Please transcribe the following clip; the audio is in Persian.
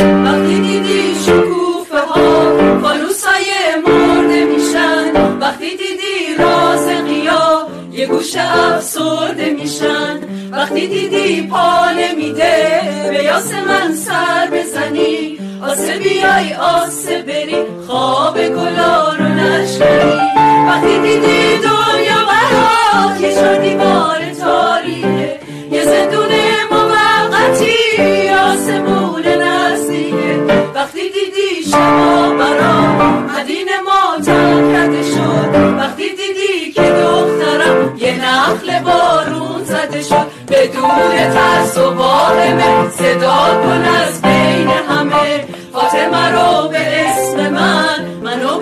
وقتی دیدی شکوفه ها فانوسای مرده میشن، وقتی دیدی راز قیا یه گوشه افسرده میشن، وقتی دیدی پا نمیده به یاس من سر بزنی، آسه بیای آسه بری خواب گلا رو نشکنی، وقتی دیدی دنیا برات یه چار دیوار تاریکه، یه زندون موقتی آسمون نزدیکه، وقتی دیدی شما برات مدین ما ترکده شد، وقتی دیدی که دخترم یه نخل بارون زده شد، بدون ترس و واهمه صدا کن از بین همه فاطمه رو به اسم من، منو